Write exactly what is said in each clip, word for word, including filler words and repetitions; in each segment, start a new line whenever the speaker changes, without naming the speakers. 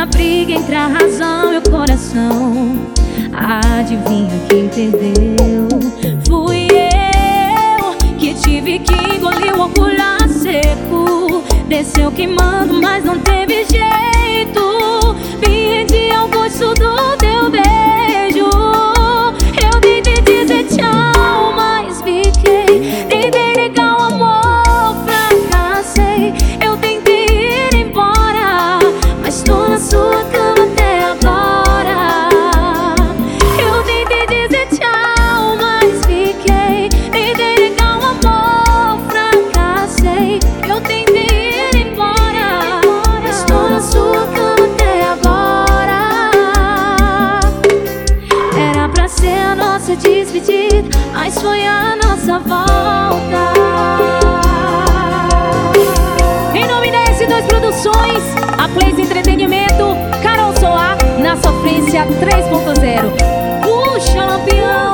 briga entre a razão e o coração, adivinha quem perdeu? Fui eu que tive que engolir o orgulho a seco. Desceu queimando, mas não teve jeito. Me rendi ao gosto do teu beijo. Eu tentei dizer tchau, mas fiquei. Tentei negar o amor, fracassei. Eu tentei ir embora, mas tô na sua cama até agora. Eu tentei dizer tchau, mas fiquei. Tentei negar o amor, fracassei. Eu tentei ir embora, mas tô na sua cama até agora. Era pra ser a nossa despedida, mas foi a nossa volta. Em nome da S dois Produções, a Plays Entretenimento, Carol Soar, na sofrência três ponto zero. Puxa, lampião,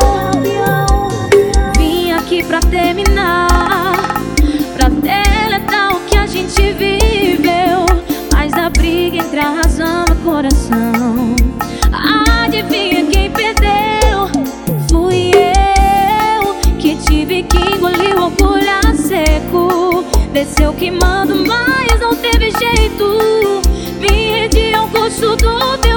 vim aqui pra terminar, pra deletar o que a gente viveu. Mas da briga entre a razão e o coração, adivinha quem perdeu? Fui eu que tive que engolir o orgulho a seco. Desceu queimando, mas não teve jeito. Me rendi ao gosto do teu